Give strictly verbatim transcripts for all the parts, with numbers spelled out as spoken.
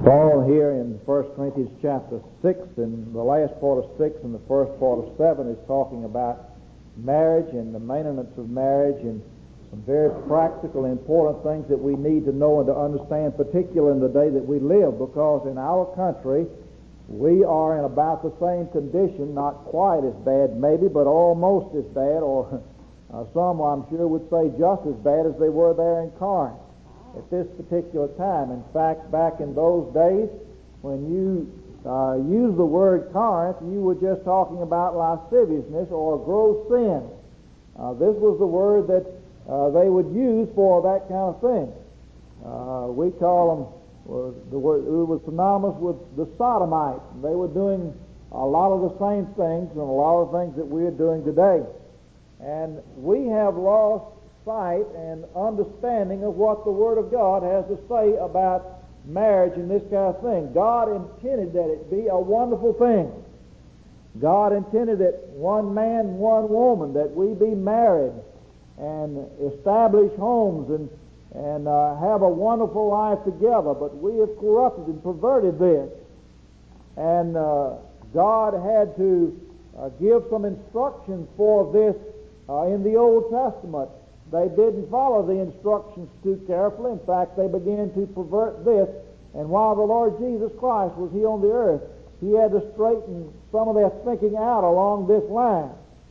Paul here in First Corinthians chapter six, in the last part of six and the first part of seven, is talking about marriage and the maintenance of marriage and some very practical, important things that we need to know and to understand, particularly in the day that we live, because in our country we are in about the same condition, not quite as bad maybe, but almost as bad, or uh, some I'm sure would say just as bad as they were there in Corinth at this particular time. In fact, back in those days, when you uh, used the word Corinth, you were just talking about lasciviousness or gross sin. Uh, this was the word that uh, they would use for that kind of thing. Uh, we call them, uh, the word, it was synonymous with the sodomites. They were doing a lot of the same things and a lot of things that we are doing today. And we have lost sight and understanding of what the Word of God has to say about marriage and this kind of thing. God intended that it be a wonderful thing. God intended that one man, one woman, that we be married and establish homes and and uh, have a wonderful life together. But we have corrupted and perverted this. And uh, God had to uh, give some instructions for this uh, in the Old Testament. They didn't follow the instructions too carefully. In fact, they began to pervert this. And while the Lord Jesus Christ was here on the earth, He had to straighten some of their thinking out along this line.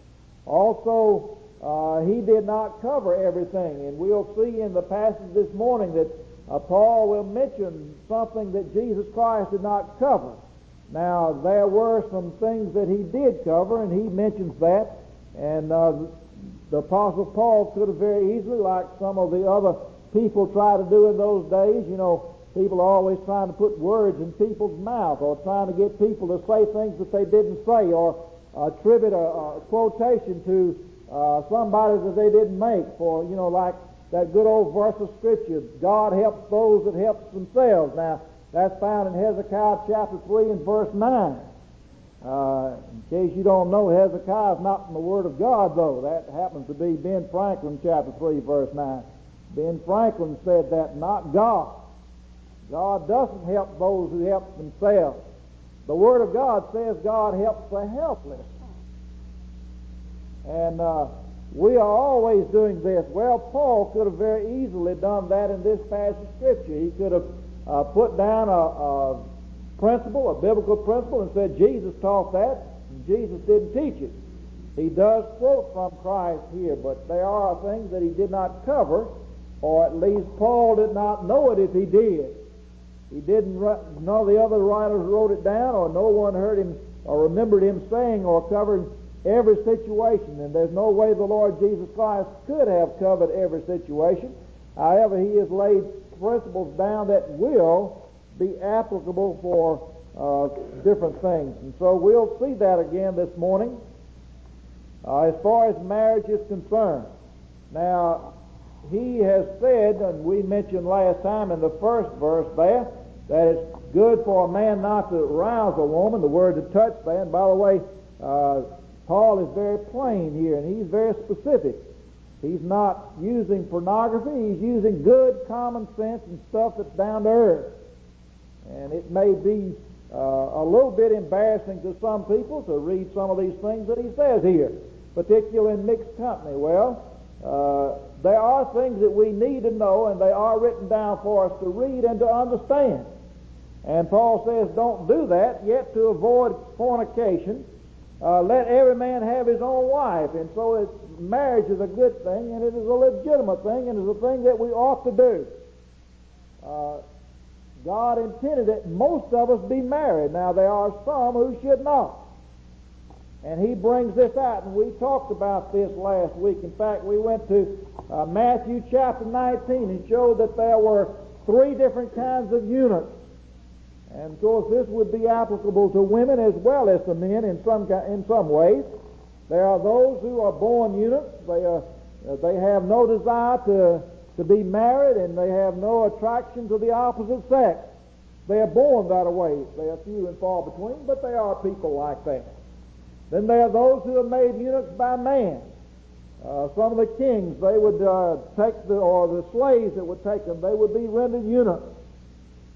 Also, uh, He did not cover everything. And we'll see in the passage this morning that uh, Paul will mention something that Jesus Christ did not cover. Now, there were some things that He did cover, and He mentions that. And uh, the Apostle Paul could have very easily, like some of the other people try to do in those days, you know, people are always trying to put words in people's mouth or trying to get people to say things that they didn't say or attribute a, a quotation to uh, somebody that they didn't make. For, you know, like that good old verse of Scripture, God helps those that help themselves. Now, that's found in Hezekiah chapter three and verse nine. Uh, in case you don't know, Hezekiah is not from the Word of God, though. That happens to be Ben Franklin, chapter three, verse nine. Ben Franklin said that, not God. God doesn't help those who help themselves. The Word of God says God helps the helpless. And uh, we are always doing this. Well, Paul could have very easily done that in this passage of Scripture. He could have uh, put down a... a principle, a biblical principle, and said Jesus taught that, and Jesus didn't teach it. He does quote from Christ here, but there are things that he did not cover, or at least Paul did not know it if he did. He didn't, none of the other writers wrote it down, or no one heard him or remembered him saying or covering every situation, and there's no way the Lord Jesus Christ could have covered every situation. However, he has laid principles down that will be applicable for uh, different things. And so we'll see that again this morning uh, as far as marriage is concerned. Now, he has said, and we mentioned last time in the first verse there, that it's good for a man not to rouse a woman, the word to touch there. And by the way, uh, Paul is very plain here, and he's very specific. He's not using pornography. He's using good common sense and stuff that's down to earth. And it may be uh, a little bit embarrassing to some people to read some of these things that he says here, particularly in mixed company. Well, uh, there are things that we need to know, and they are written down for us to read and to understand. And Paul says, don't do that, yet to avoid fornication, uh, let every man have his own wife. And so it's, marriage is a good thing, and it is a legitimate thing, and it's a thing that we ought to do. Uh, God intended that most of us be married. Now, there are some who should not. And he brings this out, and we talked about this last week. In fact, we went to uh, Matthew chapter nineteen and showed that there were three different kinds of eunuchs. And, of course, this would be applicable to women as well as to men in some in some ways. There are those who are born eunuchs. They, are, they have no desire to... to be married, and they have no attraction to the opposite sex. They are born that way. They are few and far between, but there are people like that. Then there are those who are made eunuchs by man. Uh, some of the kings, they would uh, take the, or the slaves that would take them, they would be rendered eunuchs.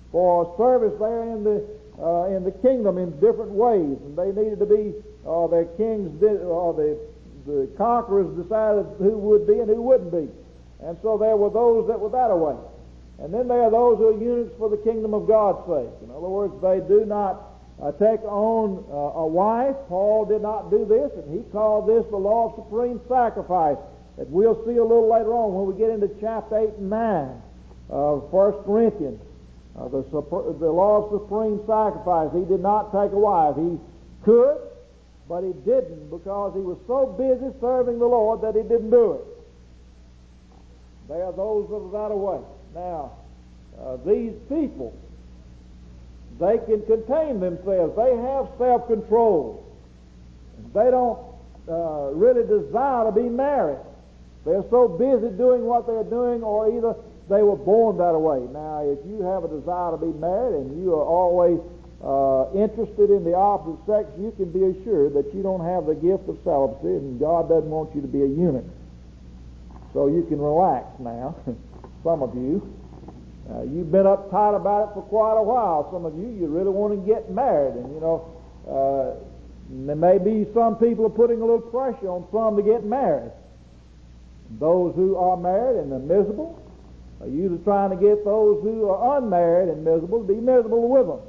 for service there in the uh, in the kingdom in different ways, and they needed to be uh, their kings did, or the the conquerors decided who would be and who wouldn't be, and so there were those that were that way, and then there are those who are eunuchs for the kingdom of God's sake. In other words, they do not uh, take on uh, a wife. Paul did not do this, and he called this the law of supreme sacrifice, that we'll see a little later on when we get into chapter eight and nine of First Corinthians. Uh, the, the law of supreme sacrifice. He did not take a wife. He could, but he didn't, because he was so busy serving the Lord that he didn't do it. They are those that are that away. Now, uh, these people, they can contain themselves. They have self-control. They don't uh, really desire to be married. They're so busy doing what they're doing, or either they were born that way. Now, if you have a desire to be married and you are always uh, interested in the opposite sex, you can be assured that you don't have the gift of celibacy, and God doesn't want you to be a eunuch. So you can relax now. Some of you, uh, you've been uptight about it for quite a while. Some of you, you really want to get married, and you know, uh, there may be some people are putting a little pressure on some to get married. Those who are married and are miserable are usually trying to get those who are unmarried and miserable to be miserable with them.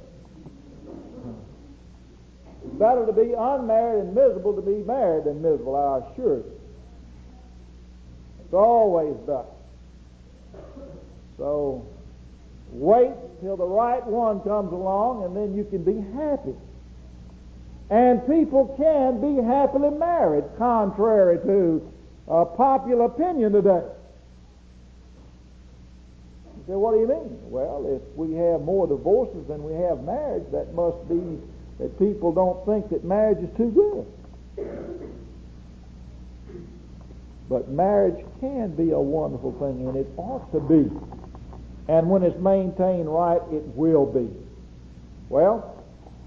It's better to be unmarried and miserable to be married than miserable, I assure you. It's always better. So wait till the right one comes along, and then you can be happy. And people can be happily married, contrary to uh, popular opinion today. You say, what do you mean? Well, if we have more divorces than we have marriage, that must be that people don't think that marriage is too good. But marriage can be a wonderful thing, and it ought to be. And when it's maintained right, it will be. Well,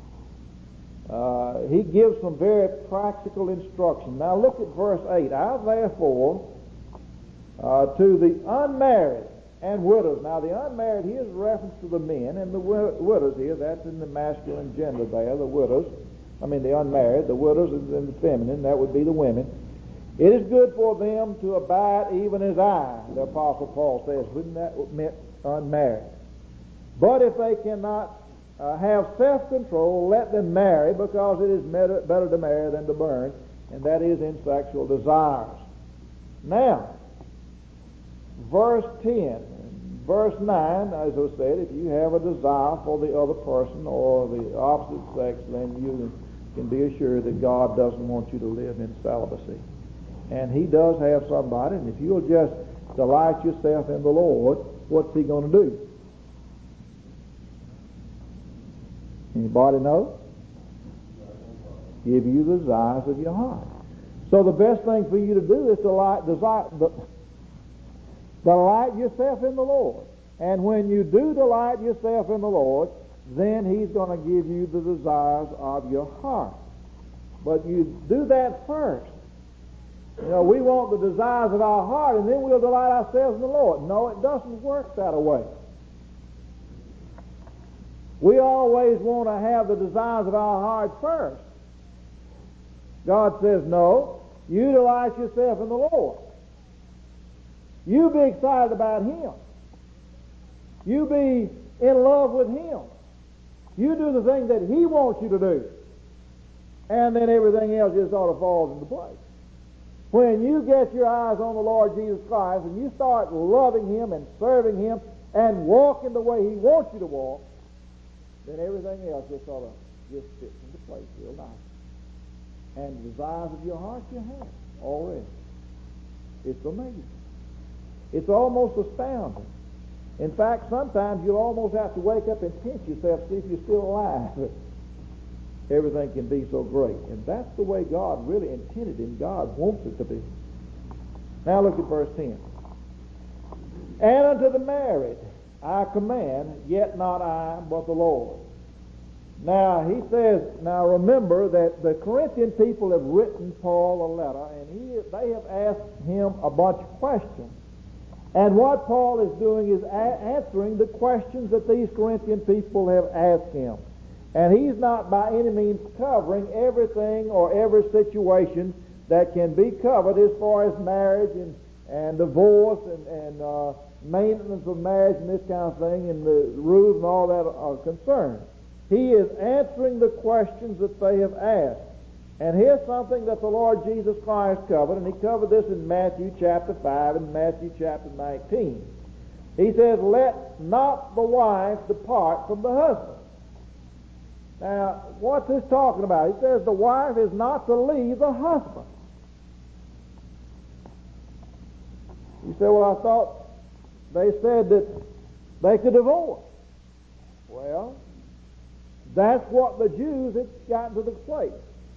uh, he gives some very practical instruction. Now look at verse eight. I therefore, uh, to the unmarried and widows. Now the unmarried here is a reference to the men, and the widows here, that's in the masculine gender there, the widows. I mean the unmarried, the widows is in the feminine, that would be the women. It is good for them to abide even as I, the Apostle Paul says, wouldn't that meant unmarried. But if they cannot uh, have self-control, let them marry, because it is better to marry than to burn, and that is in sexual desires. Now, verse ten, verse nine, as I said, if you have a desire for the other person or the opposite sex, then you can be assured that God doesn't want you to live in celibacy. And He does have somebody, and if you'll just delight yourself in the Lord, what's He going to do? Anybody know? Give you the desires of your heart. So the best thing for you to do is to delight, desire, delight yourself in the Lord. And when you do delight yourself in the Lord, then He's going to give you the desires of your heart. But you do that first. You know, we want the desires of our heart, and then we'll delight ourselves in the Lord. No, it doesn't work that way. We always want to have the desires of our heart first. God says, no, you delight yourself in the Lord. You be excited about Him. You be in love with Him. You do the thing that He wants you to do. And then everything else just sort of falls into place. When you get your eyes on the Lord Jesus Christ and you start loving Him and serving Him and walking the way He wants you to walk, then everything else just sort of just fits into place real nice. And the desires of your heart you have already. It's amazing. It's almost astounding. In fact, sometimes you'll almost have to wake up and pinch yourself to see if you're still alive. Everything can be so great. And that's the way God really intended it, and God wants it to be. Now look at verse ten. And unto the married I command, yet not I, but the Lord. Now he says, now remember that the Corinthian people have written Paul a letter, and he, they have asked him a bunch of questions. And what Paul is doing is a- answering the questions that these Corinthian people have asked him. And he's not by any means covering everything or every situation that can be covered as far as marriage and, and divorce and, and uh, maintenance of marriage and this kind of thing and the rules and all that are concerned. He is answering the questions that they have asked. And here's something that the Lord Jesus Christ covered, and he covered this in Matthew chapter five and Matthew chapter nineteen. He says, "Let not the wife depart from the husband." Now, what's this talking about? He says the wife is not to leave the husband. You say, well, I thought they said that they could divorce. Well, that's what the Jews had gotten to the place.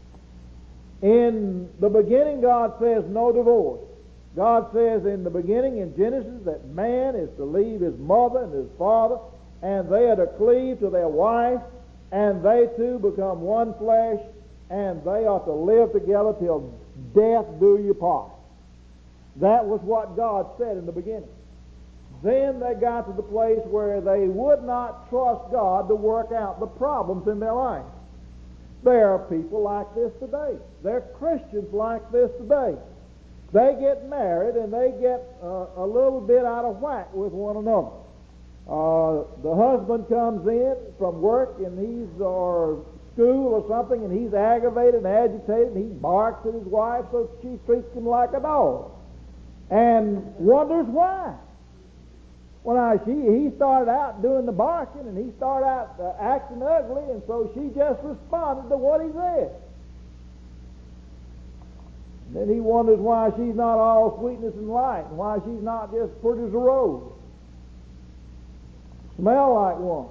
In the beginning, God says no divorce. God says in the beginning, in Genesis, that man is to leave his mother and his father, and they are to cleave to their wife, and they two become one flesh, and they are to live together till death do you part. That was what God said in the beginning. Then they got to the place where they would not trust God to work out the problems in their life. There are people like this today. There are Christians like this today. They get married and they get uh, a little bit out of whack with one another. Uh, the husband comes in from work and he's or school or something, and he's aggravated and agitated, and he barks at his wife so she treats him like a dog, and wonders why. Well, now, she, he started out doing the barking, and he started out uh, acting ugly, and so she just responded to what he said. And then he wonders why she's not all sweetness and light, and why she's not just pretty as a rose, smell like one.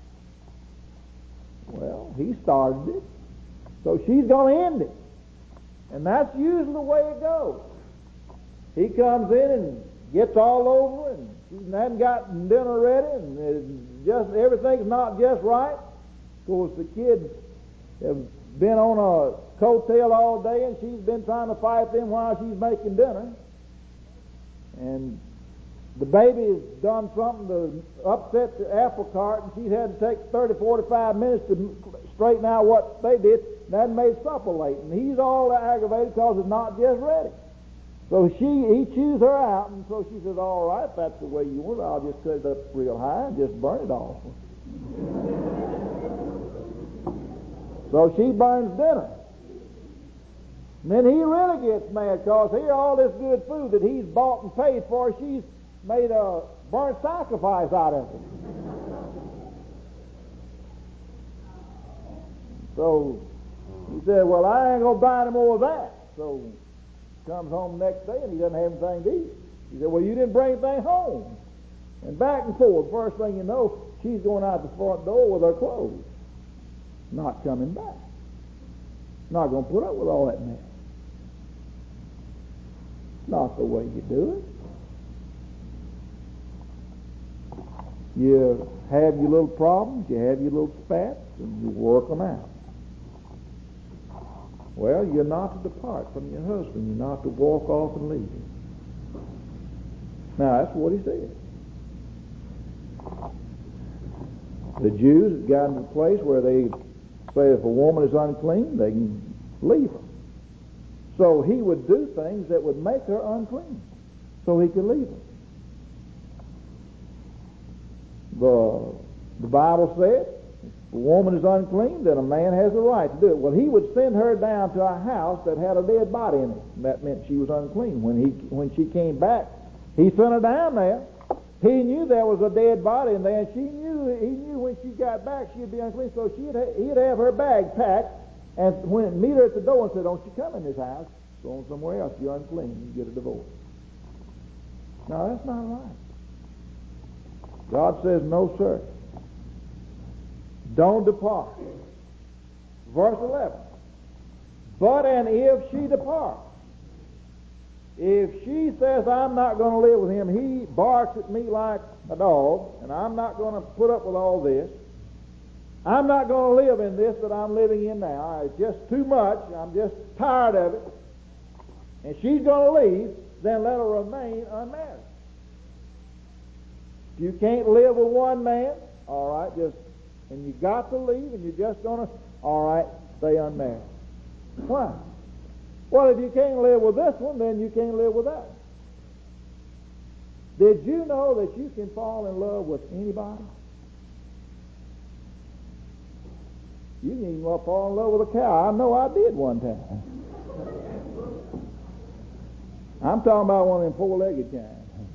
Well, he started it, so she's going to end it. And that's usually the way it goes. He comes in and gets all over, and she hadn't gotten dinner ready, and it's just everything's not just right. Of course, the kids have been on a coattail all day, and she's been trying to fight them while she's making dinner. And the baby has done something to upset the apple cart, and she's had to take thirty, forty-five minutes to straighten out what they did, and that made supper late. And he's all aggravated because it's not just ready. So she, he chews her out, and so she says, all right, if that's the way you want it, I'll just cut it up real high and just burn it off. So she burns dinner. And then he really gets mad because here all this good food that he's bought and paid for, she's made a burnt sacrifice out of it. So he said, well, I ain't going to buy any more of that. So comes home the next day and he doesn't have anything to eat. He said, well, you didn't bring anything home. And back and forth. First thing you know, she's going out the front door with her clothes, not coming back. Not going to put up with all that mess. Not the way you do it. You have your little problems, you have your little spats, and you work them out. Well, you're not to depart from your husband. You're not to walk off and leave him. Now, that's what he said. The Jews had gotten to the place where they say if a woman is unclean, they can leave her. So he would do things that would make her unclean, so he could leave her. The, the Bible said, if a woman is unclean, then a man has a right to do it. Well, he would send her down to a house that had a dead body in it. And that meant she was unclean. When he when she came back, he sent her down there. He knew there was a dead body in there, and she knew he knew when she got back she'd be unclean. So she'd ha- he'd have her bag packed, and when meet her at the door and say, "Don't you come in this house. Go on somewhere else. You're unclean. You get a divorce." No, that's not right. God says, "No, sir. Don't depart." Verse eleven. But and if she departs, if she says, I'm not going to live with him, he barks at me like a dog, and I'm not going to put up with all this, I'm not going to live in this that I'm living in now, it's just too much, I'm just tired of it, and she's going to leave, then let her remain unmarried. If you can't live with one man, all right, just, and you got to leave, and you're just going to, all right, stay unmarried. Why? Well, if you can't live with this one, then you can't live with that one. Did you know that you can fall in love with anybody? You can even fall in love with a cow. I know I did one time. I'm talking about one of them four-legged kinds.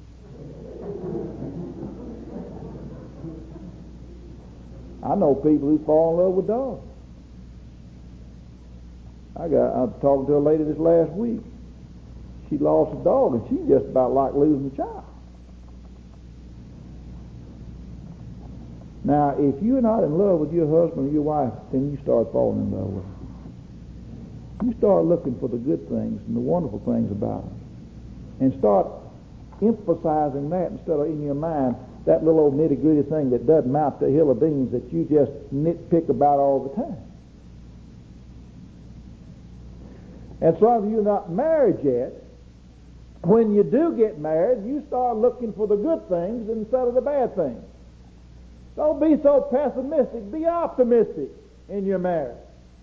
I know people who fall in love with dogs. I got. I was talking to a lady this last week. She lost a dog, and she just about like losing a child. Now, if you're not in love with your husband or your wife, then you start falling in love with them. You start looking for the good things and the wonderful things about them, and start emphasizing that instead of in your mind that little old nitty-gritty thing that doesn't mount to a hill of beans that you just nitpick about all the time. And some of you are not married yet. When you do get married, you start looking for the good things instead of the bad things. Don't be so pessimistic. Be optimistic in your marriage.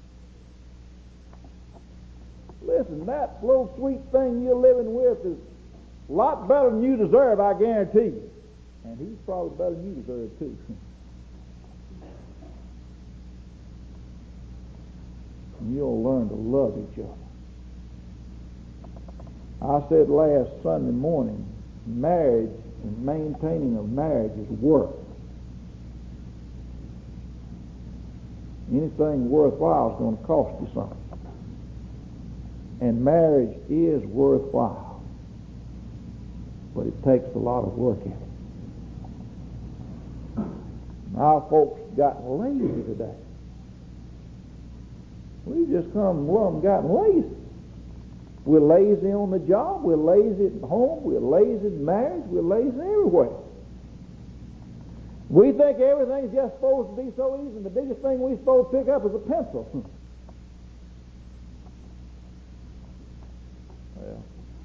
Listen, that little sweet thing you're living with is a lot better than you deserve, I guarantee you. And he's probably better than you deserve, too. And you'll learn to love each other. I said last Sunday morning, marriage and maintaining of marriage is work. Anything worthwhile is going to cost you something. And marriage is worthwhile. But it takes a lot of work in it. Our folks gotten lazy today. We've just come along gotten lazy. We're lazy on the job. We're lazy at home. We're lazy in marriage. We're lazy everywhere. We think everything's just supposed to be so easy, and the biggest thing we're supposed to pick up is a pencil. Well,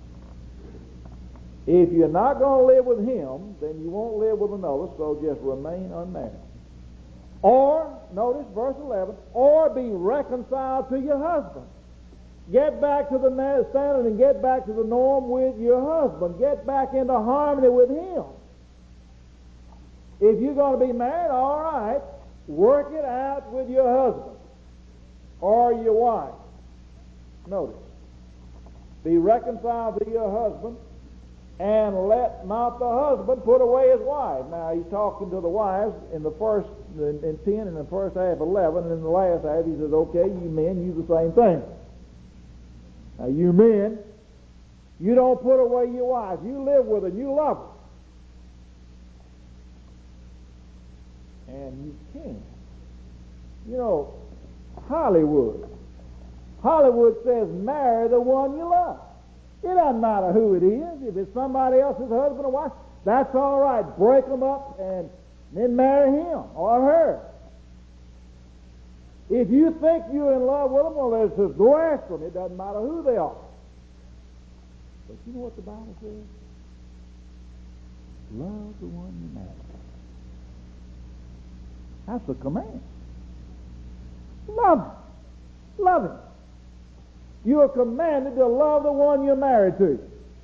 if you're not going to live with him, then you won't live with another, so just remain unmarried. Or, notice verse eleven, or be reconciled to your husband. Get back to the standard and get back to the norm with your husband. Get back into harmony with him. If you're going to be married, all right, work it out with your husband or your wife. Notice, be reconciled to your husband, and let not the husband put away his wife. Now, he's talking to the wives in the first, in, in ten, and in the first half eleven, and in the last half he says, okay, you men, you the same thing. Now, you men, you don't put away your wife. You live with her, you love her. And you can. You know, Hollywood. Hollywood says, marry the one you love. It doesn't matter who it is. If it's somebody else's husband or wife, that's all right. Break them up and then marry him or her. If you think you're in love with them, well, there's just go after them. It doesn't matter who they are. But you know what the Bible says? Love the one you marry. That's a command. Love him. Love him. You are commanded to love the one you're married to.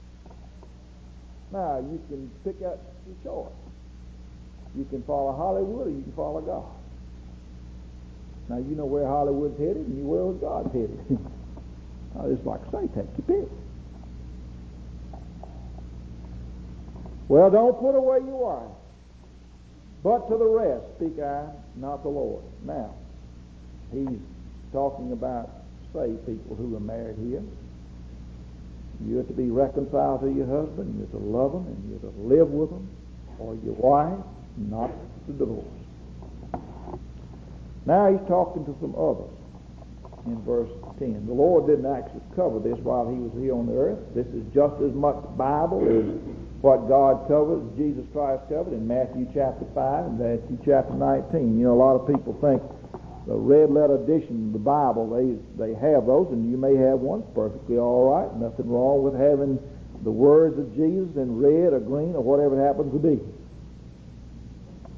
Now, you can pick out your choice. You can follow Hollywood or you can follow God. Now, you know where Hollywood's headed and you know where God's headed. I just like to say, take your pick. Well, don't put away your wife. But to the rest speak I, not the Lord. Now, he's talking about saved people who are married here. You're to be reconciled to your husband, you're to love him, and you're to live with him, or your wife, not to divorce. Now he's talking to some others in verse ten. The Lord didn't actually cover this while he was here on the earth. This is just as much Bible as what God covered, Jesus Christ covered in Matthew chapter five and Matthew chapter nineteen. You know, a lot of people think the red letter edition of the Bible, they, they have those, and you may have one. It's perfectly all right. Nothing wrong with having the words of Jesus in red or green or whatever it happens to be.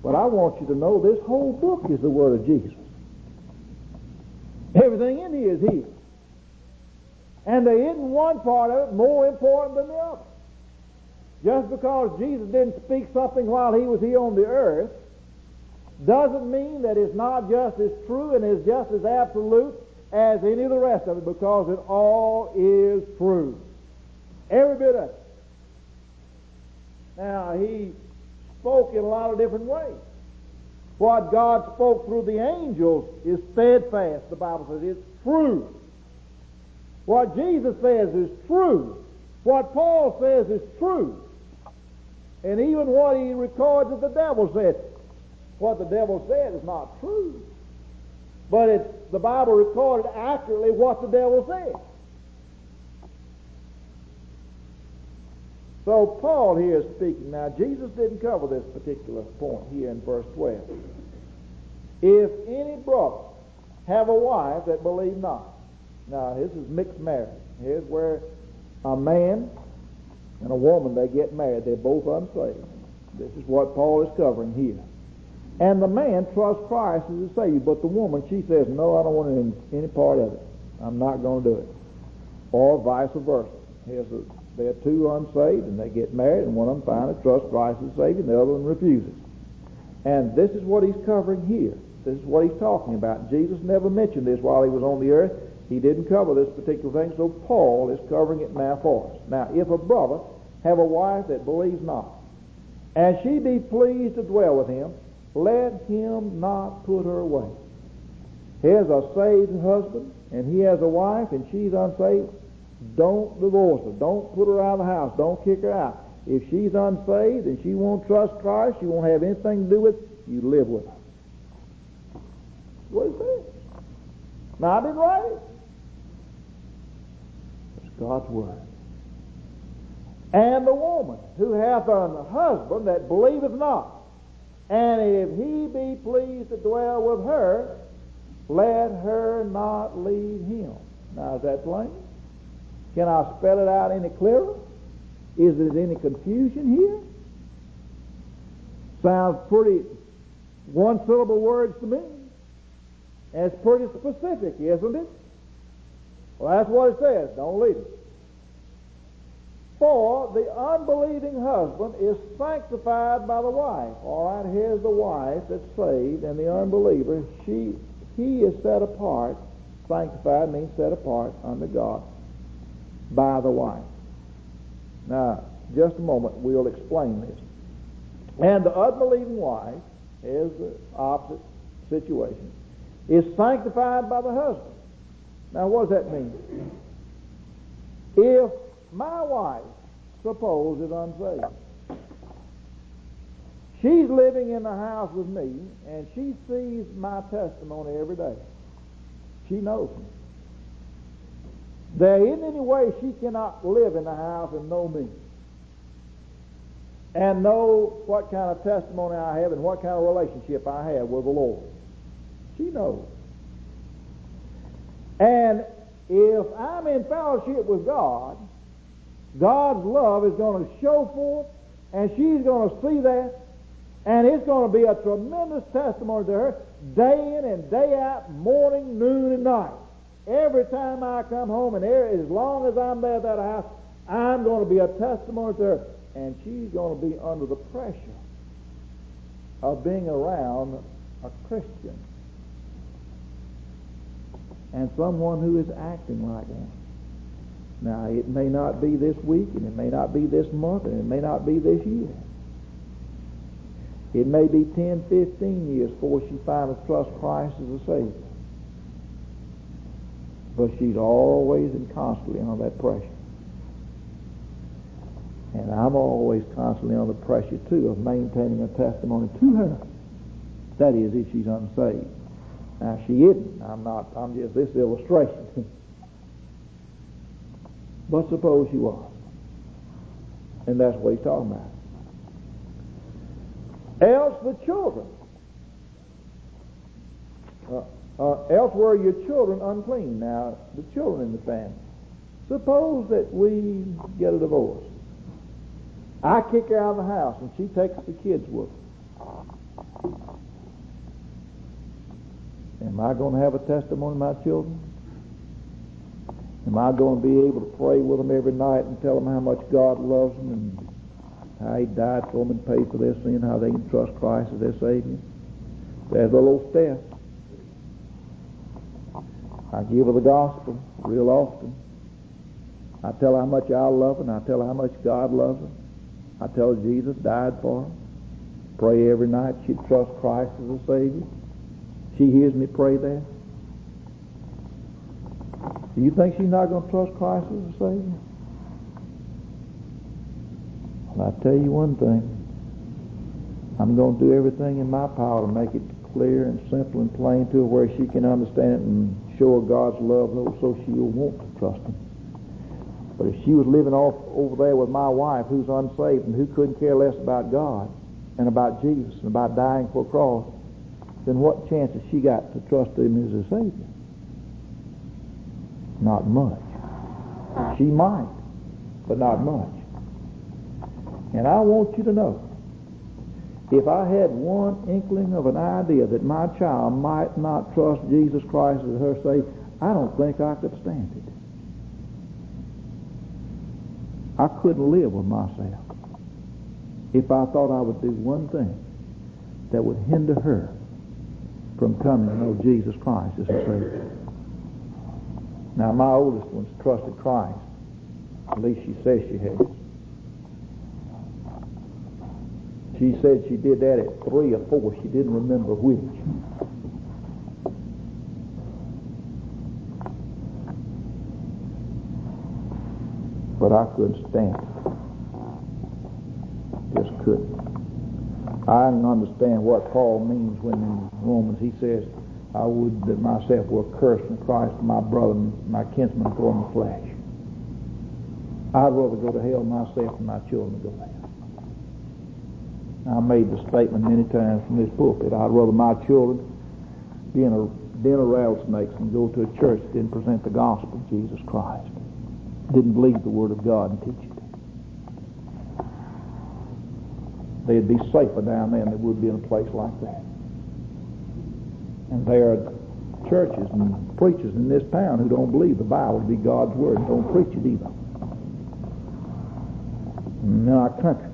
But I want you to know this whole book is the Word of Jesus. Everything in here is His. And there isn't one part of it more important than the other. Just because Jesus didn't speak something while He was here on the earth doesn't mean that it's not just as true and is just as absolute as any of the rest of it, because it all is true. Every bit of it. Now, He spoke in a lot of different ways. What God spoke through the angels is steadfast, the Bible says. It's true. What Jesus says is true. What Paul says is true. And even what he records that the devil said. What the devil said is not true. But it's the Bible recorded accurately what the devil said. So Paul here is speaking. Now, Jesus didn't cover this particular point here in verse twelve. If any brother have a wife that believe not. Now, this is mixed marriage. Here's where a man and a woman, they get married. They're both unsaved. This is what Paul is covering here. And the man trusts Christ as a Savior, but the woman, she says, no, I don't want any, any part of it. I'm not going to do it. Or vice versa. Here's a, they're two unsaved, and they get married, and one of them finally trusts Christ as a Savior, and the other one refuses. And this is what he's covering here. This is what he's talking about. Jesus never mentioned this while he was on the earth. He didn't cover this particular thing, so Paul is covering it now for us. Now, if a brother have a wife that believes not, and she be pleased to dwell with him, let him not put her away. Here's a saved husband, and he has a wife, and she's unsaved. Don't divorce her. Don't put her out of the house. Don't kick her out. If she's unsaved and she won't trust Christ, she won't have anything to do with it, you live with her. What is that? Now, I didn't write it. It's God's Word. And the woman who hath an husband that believeth not, and if he be pleased to dwell with her, let her not leave him. Now, is that plain? Can I spell it out any clearer? Is there any confusion here? Sounds pretty one-syllable words to me. And it's pretty specific, isn't it? Well, that's what it says. Don't leave it. For the unbelieving husband is sanctified by the wife. All right, here's the wife that's saved, and the unbeliever, she, he is set apart. Sanctified means set apart unto God by the wife. Now, just a moment, we'll explain this. And the unbelieving wife is the opposite situation, is sanctified by the husband. Now, what does that mean? If my wife, suppose, is unsaved, she's living in the house with me, and she sees my testimony every day. She knows me. There isn't any way she cannot live in the house and know me, and know what kind of testimony I have and what kind of relationship I have with the Lord. She knows. And if I'm in fellowship with God, God's love is going to show forth, and she's going to see that, and it's going to be a tremendous testimony to her day in and day out, morning, noon, and night. Every time I come home, and as long as I'm there at that house, I'm going to be a testimony to her, and she's going to be under the pressure of being around a Christian and someone who is acting like one. Now, it may not be this week, and it may not be this month, and it may not be this year. It may be ten, fifteen years before she finally trusts Christ as a Savior. But she's always and constantly under that pressure. And I'm always constantly under pressure, too, of maintaining a testimony to her. That is, if she's unsaved. Now, she isn't. I'm not. I'm just this illustration. But suppose she was. And that's what he's talking about. Else the children. Uh, uh, else were your children unclean. Now, the children in the family. Suppose that we get a divorce. I kick her out of the house, and she takes the kids with her. Am I going to have a testimony to my children? Am I going to be able to pray with them every night and tell them how much God loves them and how He died for them and paid for their sin, how they can trust Christ as their Savior? There's a little step. I give her the gospel real often. I tell her how much I love her, and I tell her how much God loves her. I tell her Jesus died for her. Pray every night she'd trust Christ as a Savior. She hears me pray that. Do you think she's not going to trust Christ as a Savior? Well, I tell you one thing. I'm going to do everything in my power to make it clear and simple and plain to her where she can understand it and show her God's love so she'll want to trust Him. But if she was living off over there with my wife who's unsaved and who couldn't care less about God and about Jesus and about dying for a cross, then what chance has she got to trust Him as a Savior? Not much. She might, but not much. And I want you to know, if I had one inkling of an idea that my child might not trust Jesus Christ as her Savior, I don't think I could stand it. I couldn't live with myself if I thought I would do one thing that would hinder her from coming to know Jesus Christ as her Savior. Now, my oldest one's trusted Christ. At least she says she has. She said she did that at three or four. She didn't remember which. But I couldn't stand it. Just couldn't. I didn't understand what Paul means when in Romans he says, I would that myself were cursed from Christ, my brother and my kinsman for in the flesh. I'd rather go to hell myself than my children go there. I made the statement many times from this pulpit. I'd rather my children be in a den of rattlesnakes than go to a church that didn't present the gospel of Jesus Christ, didn't believe the Word of God and teach it. They'd be safer down there than they would be in a place like that. And there are churches and preachers in this town who don't believe the Bible to be God's Word and don't preach it either. In our country.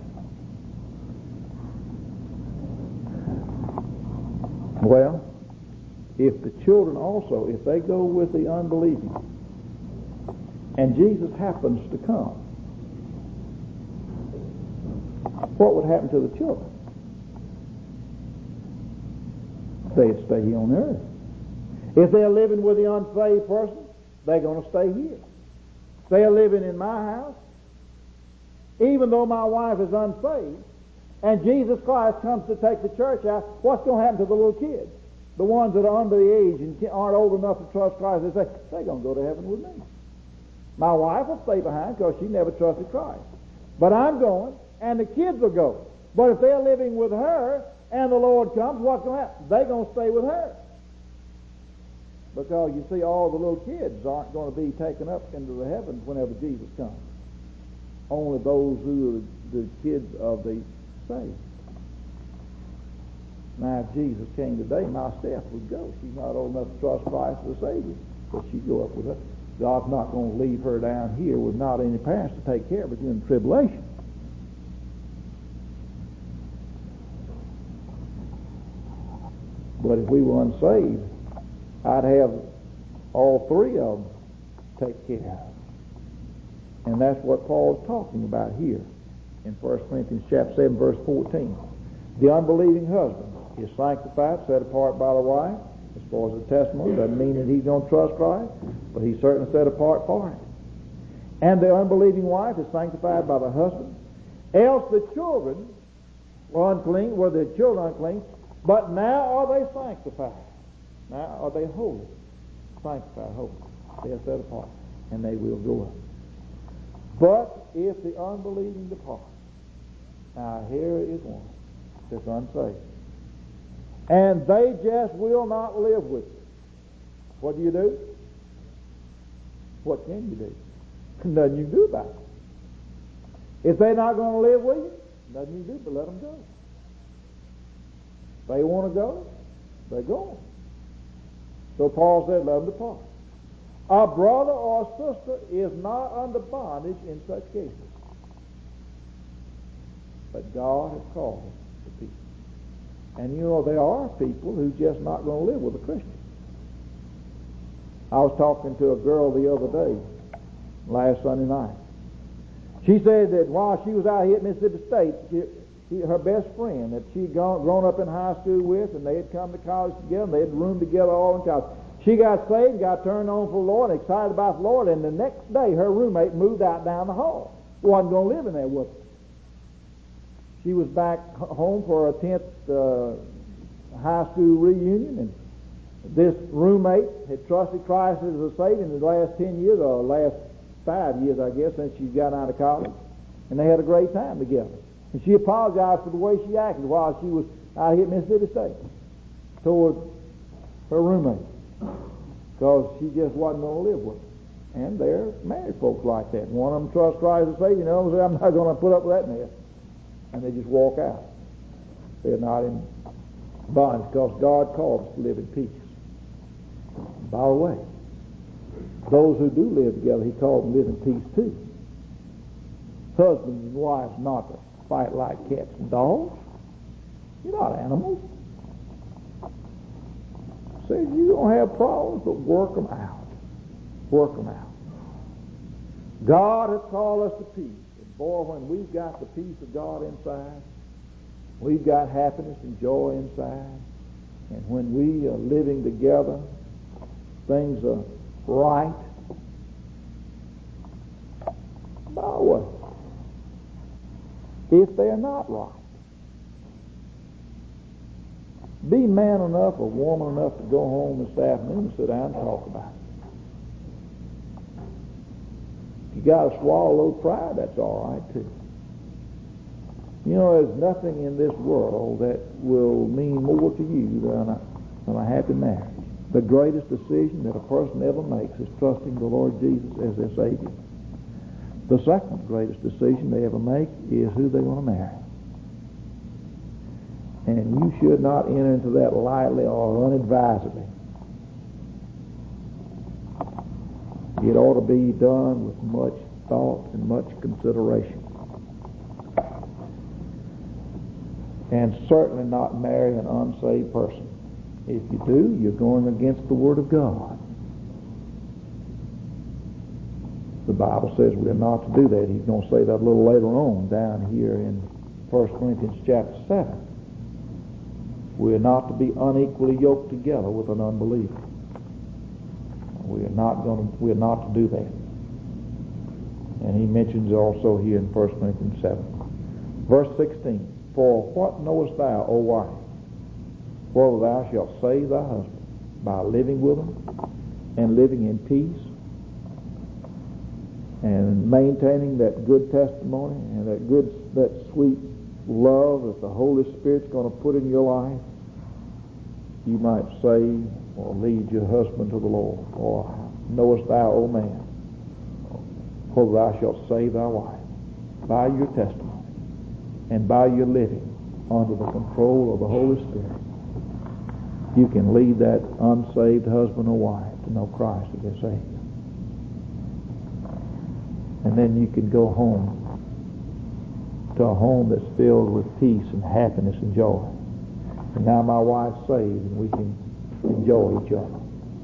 Well, if the children also, if they go with the unbelieving, and Jesus happens to come, what would happen to the children? They'd stay here on earth. If they're living with the unsaved person, they're going to stay here. They're living in my house. Even though my wife is unsaved, and Jesus Christ comes to take the church out, what's going to happen to the little kids? The ones that are under the age and aren't old enough to trust Christ, they say, they're going to go to heaven with me. My wife will stay behind because she never trusted Christ. But I'm going, and the kids will go. But if they're living with her, and the Lord comes, what's going to happen? They're going to stay with her. Because, you see, all the little kids aren't going to be taken up into the heavens whenever Jesus comes. Only those who are the kids of the saved. Now, if Jesus came today, my Steph would go. She's not old enough to trust Christ as a Savior, but she'd go up with her. God's not going to leave her down here with not any parents to take care of her during the tribulation. But if we were unsaved, I'd have all three of them take care of. And that's what Paul's talking about here in First Corinthians chapter seven, verse fourteen. The unbelieving husband is sanctified, set apart by the wife. As far as the testimony, doesn't mean that he's going to trust Christ, but he's certainly set apart for it. And the unbelieving wife is sanctified by the husband. Else the children were unclean, were the children unclean, but now are they sanctified. Now are they holy? Sanctified, holy. They are set apart, and they will go up. But if the unbelieving depart, now here is one that's unsaved, and they just will not live with you, what do you do? What can you do? Nothing you can do about it. If they're not going to live with you, nothing you can do but let them go. they want to go, they go. So Paul said, let them depart. A brother or a sister is not under bondage in such cases. But God has called us to peace. And you know, there are people who just not going to live with a Christian. I was talking to a girl the other day, last Sunday night. She said that while she was out here at Mississippi State, she, she, her best friend that she'd gone, grown up in high school with, and they had come to college together, and they had roomed together all in college. She got saved, got turned on for the Lord, and excited about the Lord, and the next day her roommate moved out down the hall. Wasn't going to live in there with her. She was back home for a tenth uh, high school reunion, and this roommate had trusted Christ as a Savior in the last ten years, or last five years, I guess, since she got out of college. And they had a great time together. And she apologized for the way she acted while she was out here at Mississippi State toward her roommate, because she just wasn't going to live with her. And there are married folks like that. One of them trusts Christ as a Savior, and the other says, I'm not going to put up with that mess. And they just walk out. They're not in bondage because God called us to live in peace. By the way, those who do live together, He called them to live in peace too. Husbands and wives not to fight like cats and dogs. You're not animals. Says you don't have problems, but work them out. Work them out. God has called us to peace. And boy, when we've got the peace of God inside, we've got happiness and joy inside. And when we are living together, things are right. By the way, if they're not right, be man enough or woman enough to go home this afternoon and sit down and talk about it. If you got to swallow a little pride, that's all right too. You know, there's nothing in this world that will mean more to you than a, than a happy marriage. The greatest decision that a person ever makes is trusting the Lord Jesus as their Savior. The second greatest decision they ever make is who they're going to marry. And you should not enter into that lightly or unadvisedly. It ought to be done with much thought and much consideration. And certainly not marry an unsaved person. If you do, you're going against the Word of God. The Bible says we're not to do that. He's going to say that a little later on down here in First Corinthians chapter seven. We're not to be unequally yoked together with an unbeliever. We're not going to, we're not to do that. And he mentions also here in First Corinthians seven. Verse sixteen. For what knowest thou, O wife, whether thou shalt save thy husband by living with him and living in peace and maintaining that good testimony and that good, that sweet love that the Holy Spirit's going to put in your life? You might save or lead your husband to the Lord. Or knowest thou, O man, whether thou shalt save thy wife by your testimony and by your living under the control of the Holy Spirit? You can lead that unsaved husband or wife to know Christ as their Savior. And then you can go home to a home that's filled with peace and happiness and joy. And now my wife's saved, and we can enjoy each other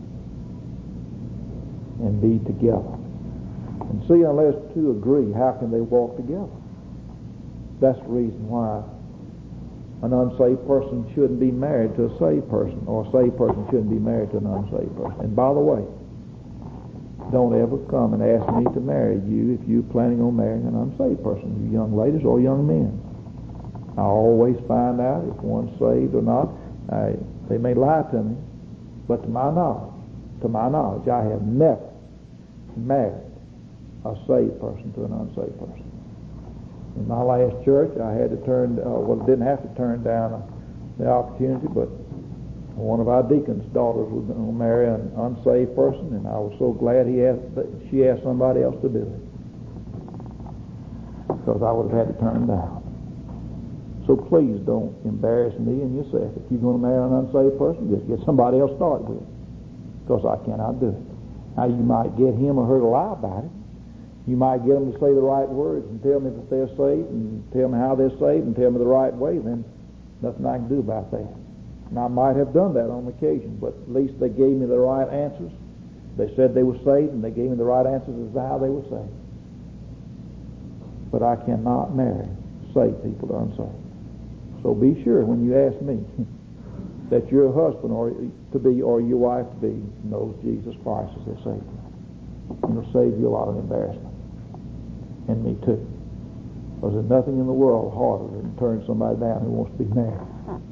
and be together. And see, unless two agree, how can they walk together? That's the reason why an unsaved person shouldn't be married to a saved person, or a saved person shouldn't be married to an unsaved person. And by the way, don't ever come and ask me to marry you if you're planning on marrying an unsaved person, you young ladies or young men. I always find out if one's saved or not. I, they may lie to me, but to my knowledge, to my knowledge, I have never married a saved person to an unsaved person. In my last church, I had to turn, uh, well, didn't have to turn down uh, the opportunity, but one of our deacons' daughters was going to marry an unsaved person, and I was so glad he asked, that she asked somebody else to do it, because I would have had to turn him down. So please don't embarrass me and yourself. If you're going to marry an unsaved person, just get somebody else started with, because I cannot do it. Now, you might get him or her to lie about it. You might get them to say the right words and tell me that they're saved and tell me how they're saved and tell me the right way. Then nothing I can do about that. And I might have done that on occasion, but at least they gave me the right answers. They said they were saved, and they gave me the right answers as to how they were saved. But I cannot marry saved people to unsaved. So be sure when you ask me that your husband or to be or your wife to be knows Jesus Christ as their Savior. It'll save you a lot of embarrassment. And me too. Because there's nothing in the world harder than turning somebody down who wants to be married.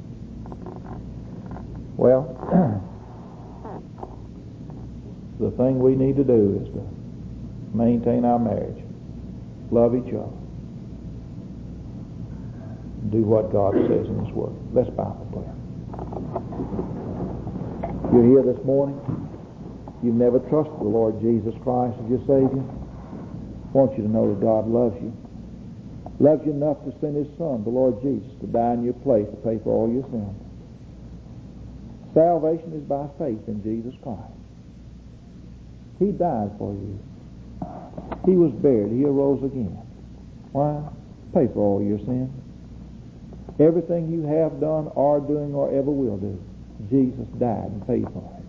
Well, the thing we need to do is to maintain our marriage, love each other, do what God says in His Word. Let's bow for prayer. You're here this morning. You've never trusted the Lord Jesus Christ as your Savior. I want you to know that God loves you. Loves you enough to send His Son, the Lord Jesus, to die in your place to pay for all your sins. Salvation is by faith in Jesus Christ. He died for you. He was buried. He arose again. Why? Pay for all your sins. Everything you have done, are doing, or ever will do, Jesus died and paid for it.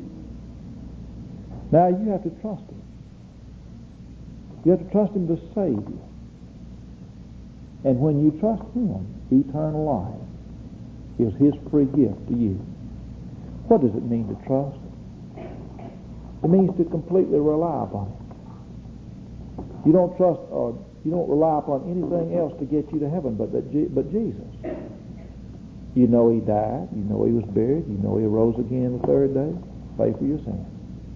Now you have to trust Him. You have to trust Him to save you. And when you trust Him, eternal life is His free gift to you. What does it mean to trust? It means to completely rely upon Him. You don't trust or you don't rely upon anything else to get you to heaven but that but Jesus. You know He died. You know He was buried. You know He arose again the third day. Pay for your sins.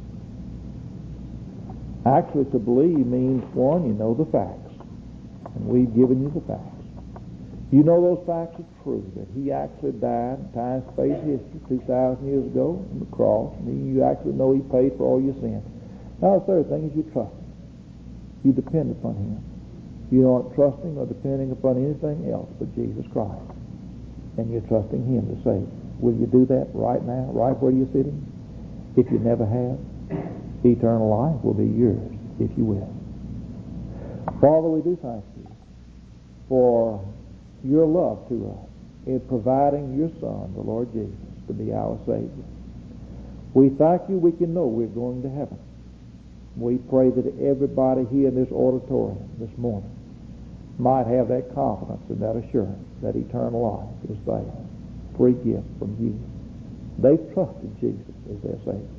Actually, to believe means, one, you know the facts. And we've given you the facts. You know those facts are true, that He actually died in time, space, history, two thousand years ago on the cross, and you actually know He paid for all your sins. Now, the third thing is you trust Him. You depend upon Him. You aren't trusting or depending upon anything else but Jesus Christ. And you're trusting Him to save you. Will you do that right now, right where you're sitting? If you never have, eternal life will be yours, if you will. Father, we do thank you for your love to us in providing your Son, the Lord Jesus, to be our Savior. We thank you we can know we're going to heaven. We pray that everybody here in this auditorium this morning might have that confidence and that assurance that eternal life is theirs, free gift from you. They've trusted Jesus as their Savior.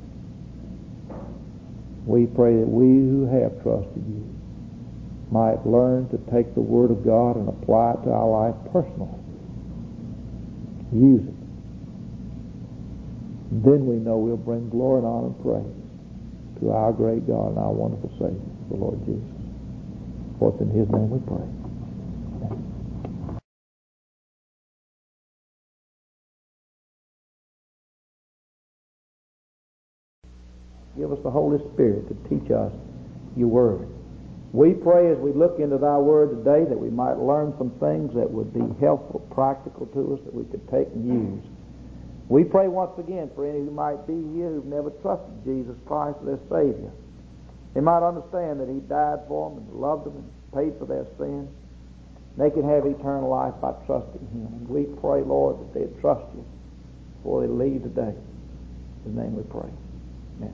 We pray that we who have trusted you might learn to take the Word of God and apply it to our life personally. Use it. Then we know we'll bring glory and honor and praise to our great God and our wonderful Savior, the Lord Jesus. For it's in His name we pray. Amen. Give us the Holy Spirit to teach us your Word. We pray as we look into thy Word today that we might learn some things that would be helpful, practical to us, that we could take and use. We pray once again for any who might be here who've never trusted Jesus Christ as their Savior. They might understand that He died for them and loved them and paid for their sins. They can have eternal life by trusting Him. And we pray, Lord, that they'd trust you before they leave today. In His name we pray. Amen.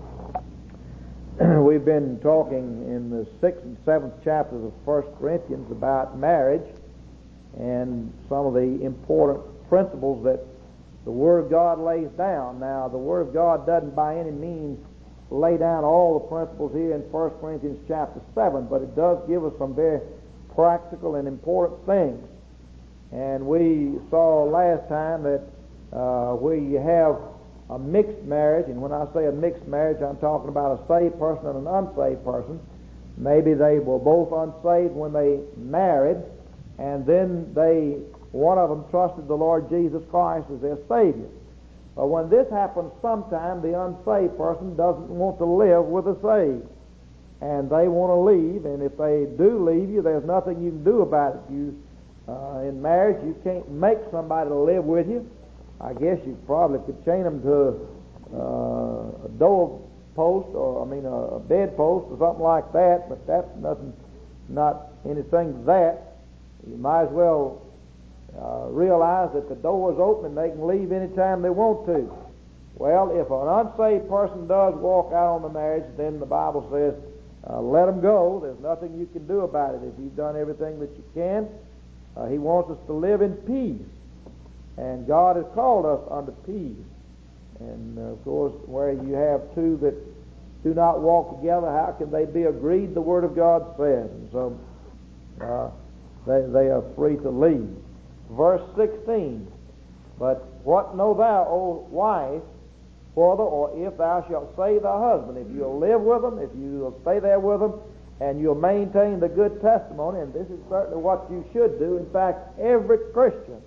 We've been talking in the sixth and seventh chapters of First Corinthians about marriage and some of the important principles that the Word of God lays down. Now, the Word of God doesn't by any means lay down all the principles here in First Corinthians chapter seven, but it does give us some very practical and important things. And we saw last time that uh, we have a mixed marriage, and when I say a mixed marriage, I'm talking about a saved person and an unsaved person. Maybe they were both unsaved when they married, and then they, one of them trusted the Lord Jesus Christ as their Savior. But when this happens sometime, the unsaved person doesn't want to live with the saved, and they want to leave, and if they do leave you, there's nothing you can do about it. You Uh, in marriage, you can't make somebody to live with you. I guess you probably could chain them to uh, a door post, or I mean a, a bed post or something like that, but that's nothing, not anything to that. You might as well uh, realize that the door is open and they can leave anytime they want to. Well, if an unsaved person does walk out on the marriage, then the Bible says, uh, let them go. There's nothing you can do about it. If you've done everything that you can, uh, He wants us to live in peace. And God has called us unto peace. And, uh, of course, where you have two that do not walk together, how can they be agreed? The Word of God says. And so uh, they, they are free to leave. Verse sixteen, but what know thou, O wife, whether or if thou shalt save thy husband, if you'll live with them, if you'll stay there with them, and you'll maintain the good testimony, and this is certainly what you should do. In fact, every Christian,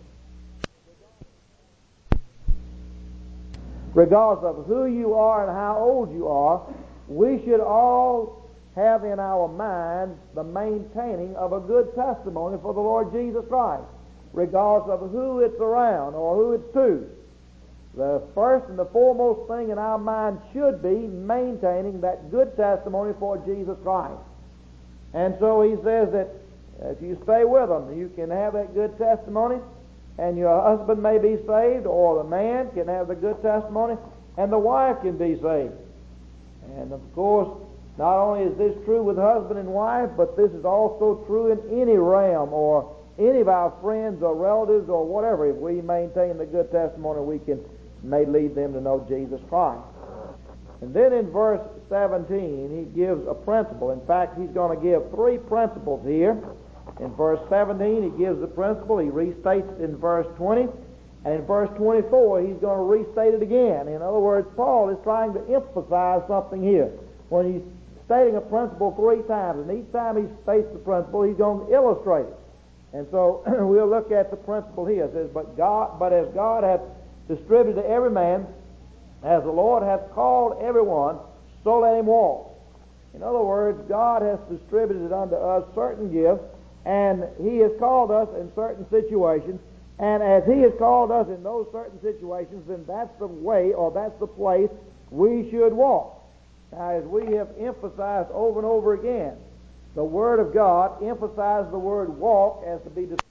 regardless of who you are and how old you are, we should all have in our minds the maintaining of a good testimony for the Lord Jesus Christ, regardless of who it's around or who it's to. The first and the foremost thing in our mind should be maintaining that good testimony for Jesus Christ. And so he says that if you stay with them, you can have that good testimony, and your husband may be saved, or the man can have the good testimony, and the wife can be saved. And of course, not only is this true with husband and wife, but this is also true in any realm, or any of our friends or relatives or whatever. If we maintain the good testimony, we can may lead them to know Jesus Christ. And then in verse seventeen, he gives a principle. In fact, he's going to give three principles here. In verse seventeen, he gives the principle. He restates it in verse twenty. And in verse twenty-four, he's going to restate it again. In other words, Paul is trying to emphasize something here. When he's stating a principle three times, and each time he states the principle, he's going to illustrate it. And so we'll look at the principle here. It says, but God, but as God hath distributed to every man, as the Lord hath called everyone, so let him walk. In other words, God has distributed unto us certain gifts, and He has called us in certain situations. And as He has called us in those certain situations, then that's the way, or that's the place we should walk. Now, as we have emphasized over and over again, the Word of God emphasizes the word walk as to be described.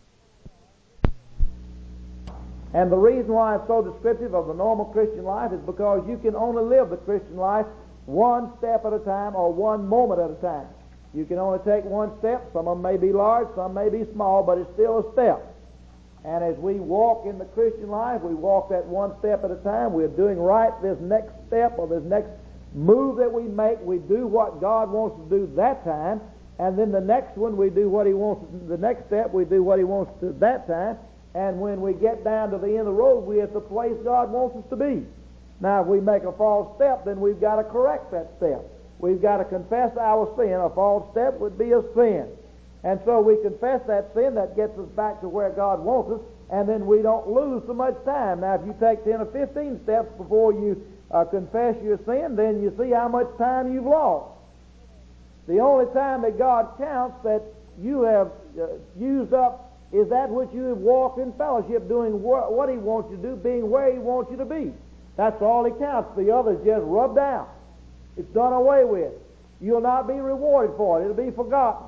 And the reason why it's so descriptive of the normal Christian life is because you can only live the Christian life one step at a time, or one moment at a time. You can only take one step. Some of them may be large, some may be small, but it's still a step. And as we walk in the Christian life, we walk that one step at a time. We're doing right this next step, or this next move that we make. We do what God wants to do that time, and then the next one we do what He wants. The next step we do what He wants to that time, and when we get down to the end of the road, we're at the place God wants us to be. Now, if we make a false step, then we've got to correct that step. We've got to confess our sin. A false step would be a sin. And so we confess that sin. That gets us back to where God wants us, and then we don't lose so much time. Now, if you take ten or fifteen steps before you uh, confess your sin, then you see how much time you've lost. The only time that God counts that you have uh, used up is that which you have walked in fellowship, doing wh- what He wants you to do, being where He wants you to be. That's all He counts. The others just rubbed out. It's done away with. You'll not be rewarded for it. It'll be forgotten.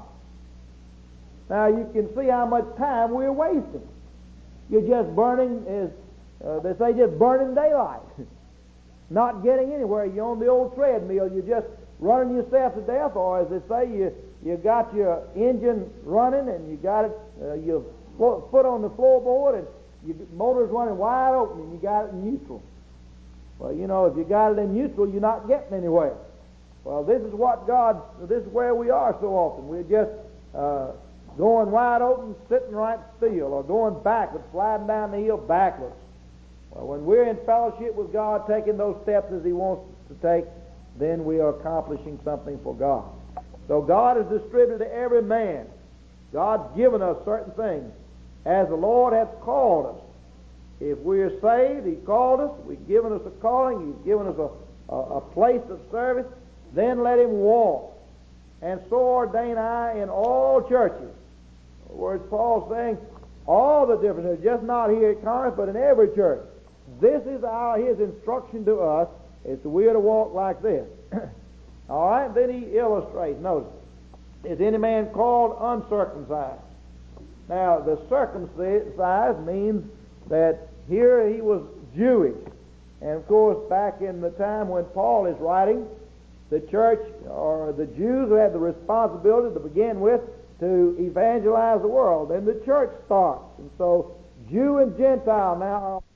Now, you can see how much time we're wasting. You're just burning, as uh, they say, just burning daylight. Not getting anywhere. You're on the old treadmill. You're just running yourself to death, or as they say, you you got your engine running and you got it, uh, your foot on the floorboard, and your motor's running wide open, and you got it in neutral. Well, you know, if you got it in neutral, you're not getting anywhere. Well, this is what God, this is where we are so often. We're just uh, going wide open, sitting right still, or going backwards, sliding down the hill backwards. Well, when we're in fellowship with God, taking those steps as He wants us to take, then we are accomplishing something for God. So God has distributed to every man. God's given us certain things. As the Lord hath called us. If we're saved, He called us. He's given us a calling. He's given us a, a, a place of service. Then let him walk. And so ordain I in all churches. In other words, Paul's saying, All the differences, just not here at Corinth, but in every church. This is our his instruction to us, is that we are to walk like this. All right, then he illustrates. Notice, is any man called uncircumcised? Now, the circumcised means that here he was Jewish. And of course, back in the time when Paul is writing, the church, or the Jews who had the responsibility to begin with to evangelize the world. Then the church starts. And so Jew and Gentile now are